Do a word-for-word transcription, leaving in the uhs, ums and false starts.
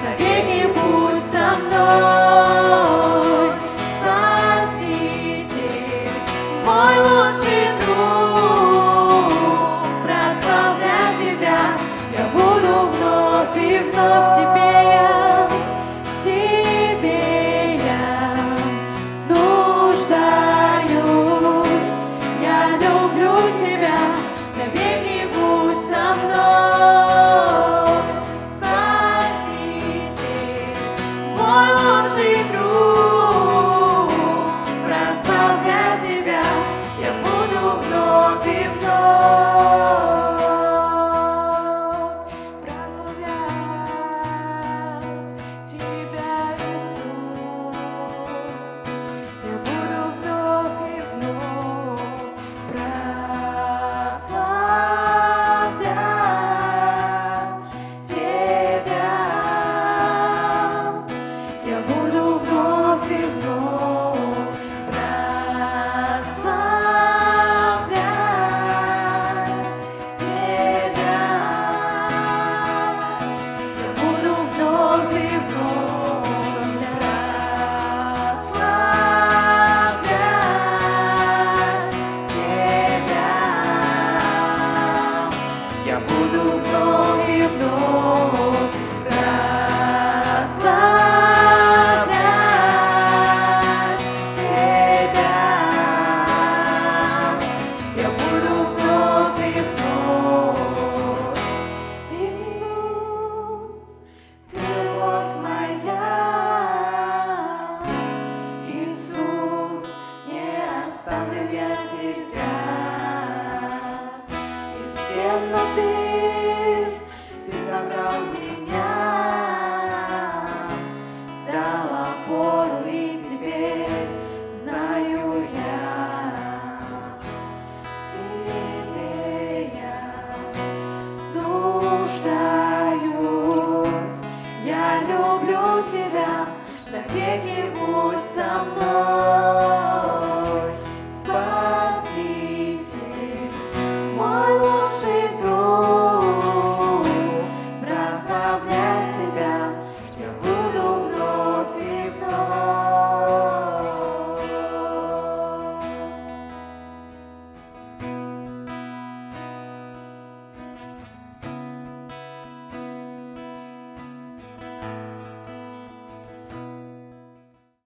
навеки будь со мной, Спаситель, мой лучший друг. Прославлять Тебя я буду вновь и вновь. В Тебе я, в Тебе я нуждаюсь. Я люблю Тебя, навеки будь со мной, Спаситель, мой лучший друг. Прославлять Тебя я буду вновь и вновь. Прославлять Тебя, Иисус, я буду вновь и вновь прославлять Тебя. Я буду вновь и вновь прославлять Тебя. Я буду вновь и вновь прославлять Тебя. Я буду вновь и вновь прославлять Тебя. Я буду вновь и вновь. Иисус, Ты любовь моя. Иисус, не оставлю я Тебя. Из темноты Ты забрал меня, дал опору, и теперь знаю я, в Тебе я нуждаюсь. Я люблю Тебя, навеки будь со мной.